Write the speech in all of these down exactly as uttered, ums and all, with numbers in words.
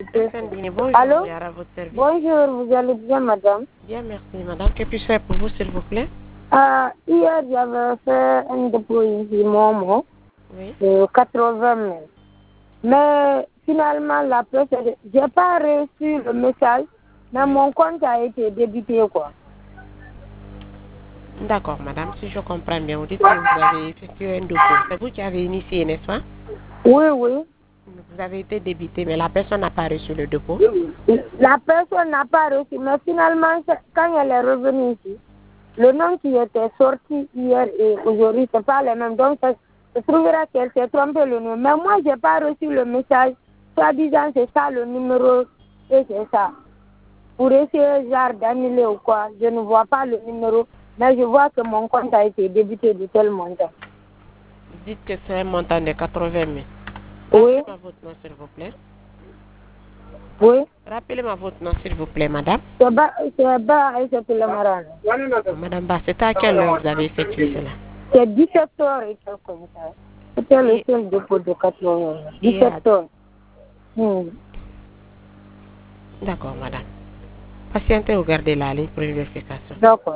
Bonjour, Allô? à votre service. Bonjour, vous allez bien, madame? Bien, merci, madame. Que puis-je faire pour vous, s'il vous plaît? Euh, hier, j'avais fait un dépôt ici, Momo, Oui. de quatre-vingt mille. Mais finalement, la presse, j'ai pas reçu le message, mais Oui. mon compte a été débité, quoi. D'accord, madame. Si je comprends bien, vous dites que vous avez effectué un dépôt. C'est vous qui avez initié, n'est-ce pas? Oui, oui. Vous avez été débité, mais la personne n'a pas reçu le dépôt. La personne n'a pas reçu, mais finalement, quand elle est revenue ici, le nom qui était sorti hier et aujourd'hui, c'est pas le même. Donc, ça se trouvera qu'elle s'est trompée le nom. Mais moi, j'ai pas reçu le message, soi-disant, c'est ça le numéro, et c'est ça. Pour essayer, genre, d'annuler ou quoi, je ne vois pas le numéro, mais je vois que mon compte a été débuté de tel montant. Vous dites que c'est un montant de quatre-vingt mille. Oui, Rappelez-moi votre nom, s'il vous plaît. oui. Rappelez-moi votre nom, s'il vous plaît, madame. C'est bas, c'est bas, et c'est le maran. Madame Ba, c'est à quelle heure vous avez effectué cela? C'est dix-sept heures et quelque comme ça. C'était le Et, seul dépôt de quatre-vingts. et à- dix-sept heures. Hmm. D'accord, madame. Patientez ou gardez la ligne pour une vérification. D'accord.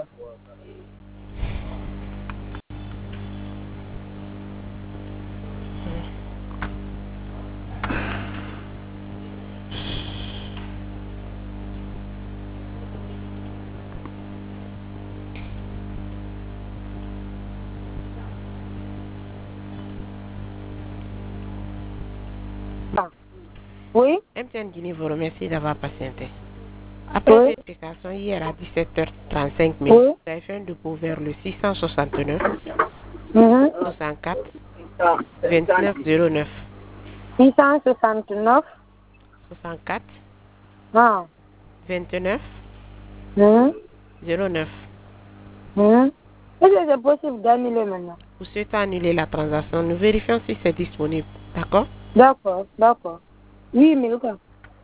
Ah. Oui? M T N Guinée vous remercie d'avoir patienté. Après Oui? vérification, hier à dix-sept heures trente-cinq, Oui? vous avez fait un dépôt vers le six cent soixante-neuf, Mhm. soixante-quatre, vingt-neuf zéro neuf. six cent soixante-neuf. soixante-quatre, Ah. vingt-neuf, Mhm. zéro neuf. Mhm. Est-ce que c'est possible d'annuler maintenant? Vous souhaitez annuler la transaction, nous vérifions si c'est disponible. D'accord? D'accord, d'accord. Oui, mais quoi?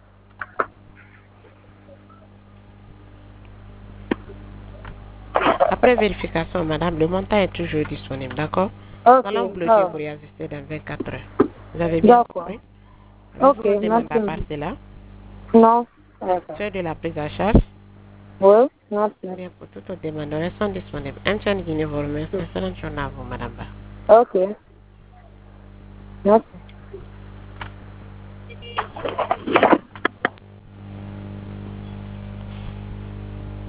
Après vérification, madame, le montant est toujours disponible. D'accord? Nous Ok. allons bloquer Ah. pour y assister dans vingt-quatre heures. Vous avez bien D'accord. compris? Ok, Avez-vous d'autres demandes à part merci. cela? Non. D'accord. Faire de la prise en charge? Oui, merci. Bien, pour toutes les demandes, elles sont disponibles. M T N Guinée vous remercie. Excellente journée à vous, madame Ba. Ok. Merci.